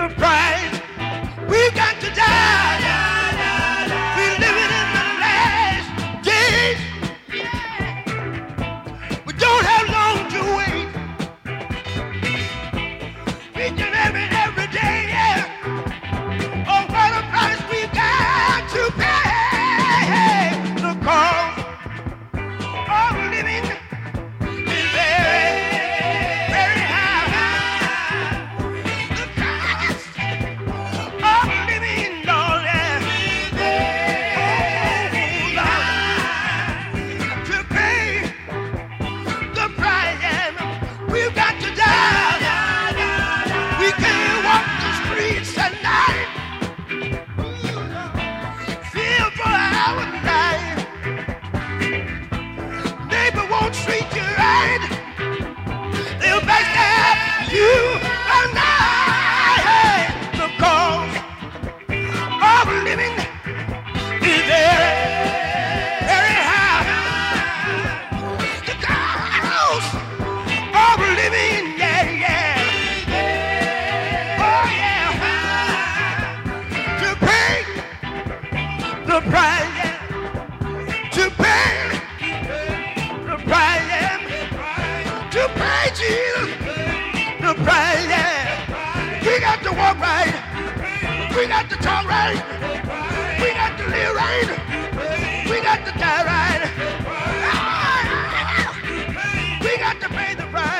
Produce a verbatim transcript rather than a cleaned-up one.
the price. We got to die. We're living in the last days. We don't have long to wait. Each and every, every day, yeah. Oh, what a price we got to pay. The cost of living is very, very high. The cost of living, Lord, yeah. Oh, Lord, to pay the price, yeah. We've got to die. We can't walk the streets at night. Feel for our life. Neighbor won't treat you right. They'll backstab you all night. The cost of living is very, very high. The cost of living, yeah, yeah. Oh, yeah. To pay the price, yeah. To pay the price, yeah. To pay Jesus the price, yeah. We got to walk right. We got to talk right. We got to live right. We got to die right. We got to pay the price.